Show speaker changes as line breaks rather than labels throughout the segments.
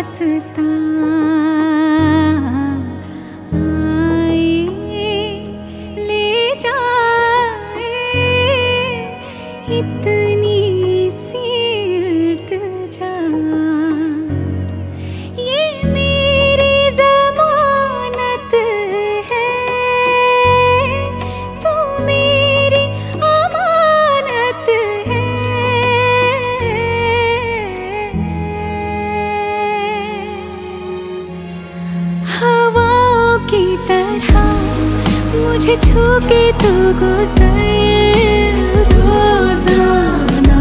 दास्तां आए ले जाए, इतनी सी इल्तिजा। ये मेरी ज़मानत है, तू मेरी अमानत है। हवाओं की तरह मुझे छू के तू गुजर, रोज़ाना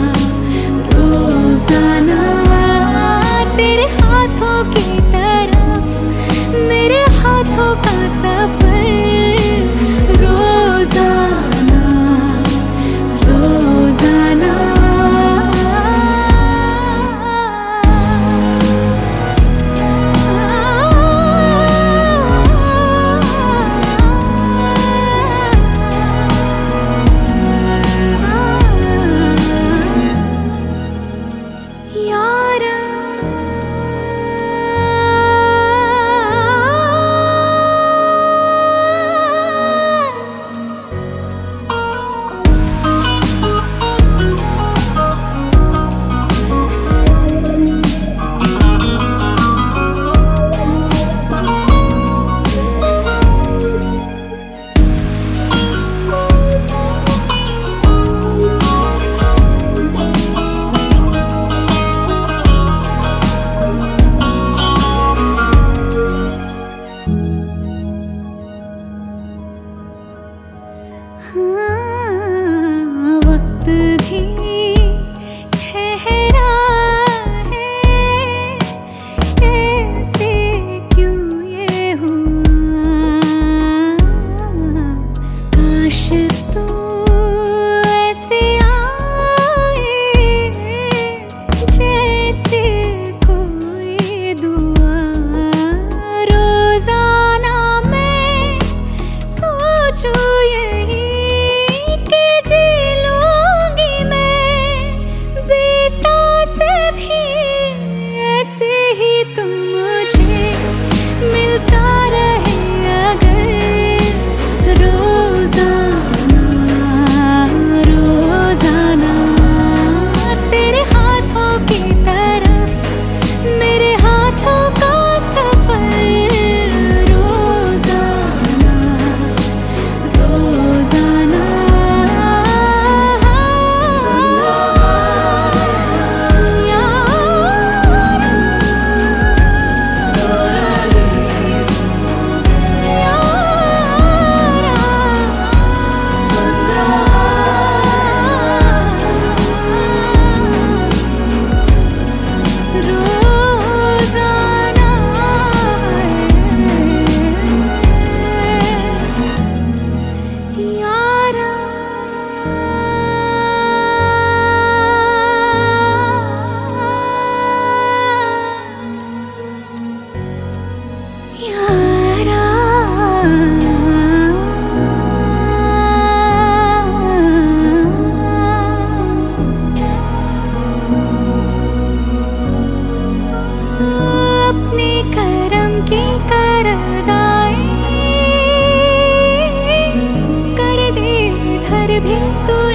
रोज़ाना तेरे हाथों की तरफ मेरे हाथों का सफर, रोज़ाना रोज़ाना। वक्त भी ठहरा है, ऐसे क्यों ये हुआ। काश तू ऐसे आए जैसे कोई दुआ। रोज़ाना मैं सोचूं यही कि जी लूंगी मैं बेसास भी, ऐसे ही तुम मुझे मिलता रहे अगर। रोज़ाना रोज़ाना तेरे हाथों की तरफ मेरे हाथों का सफर, रोज़ाना रोज़ाना। अपने करम की करदाई कर दे इधर भी तू